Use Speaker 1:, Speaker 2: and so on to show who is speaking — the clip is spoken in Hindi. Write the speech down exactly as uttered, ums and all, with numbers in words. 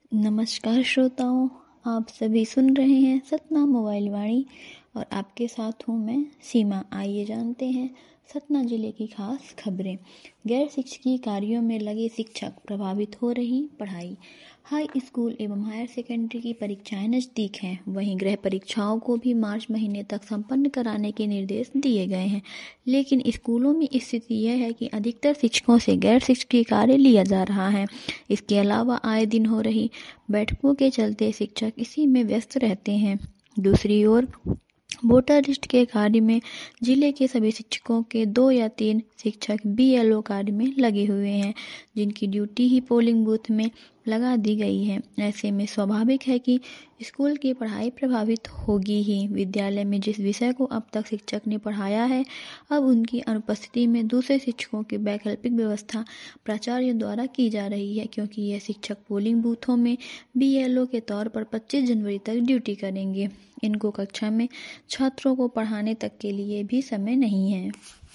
Speaker 1: नमस्कार श्रोताओं, आप सभी सुन रहे हैं सतना मोबाइल वाणी और आपके साथ हूँ मैं सीमा। आइए जानते हैं सतना जिले की खास खबरें। गैर शिक्षकीय कार्यों में लगे शिक्षक, प्रभावित हो रही पढ़ाई। हाई स्कूल एवं हायर सेकेंडरी की परीक्षाएं नज़दीक हैं, वहीं गृह परीक्षाओं को भी मार्च महीने तक संपन्न कराने के निर्देश दिए गए हैं। लेकिन स्कूलों में स्थिति यह है कि अधिकतर शिक्षकों से गैर शिक्षकीय कार्य लिया जा रहा है। इसके अलावा आए दिन हो रही बैठकों के चलते शिक्षक इसी में व्यस्त रहते हैं। दूसरी ओर वोटर लिस्ट के कार्य में जिले के सभी शिक्षकों के दो या तीन शिक्षक बी एल ओ कार्य में लगे हुए हैं, जिनकी ड्यूटी ही पोलिंग बूथ में लगा दी गई है। ऐसे में स्वाभाविक है कि स्कूल की पढ़ाई प्रभावित होगी ही। विद्यालय में जिस विषय को अब तक शिक्षक ने पढ़ाया है, अब उनकी अनुपस्थिति में दूसरे शिक्षकों की वैकल्पिक व्यवस्था प्राचार्य द्वारा की जा रही है, क्योंकि यह शिक्षक पोलिंग बूथों में बी एल ओ के तौर पर पच्चीस जनवरी तक ड्यूटी करेंगे। इनको कक्षा में छात्रों को पढ़ाने तक के लिए भी समय नहीं है।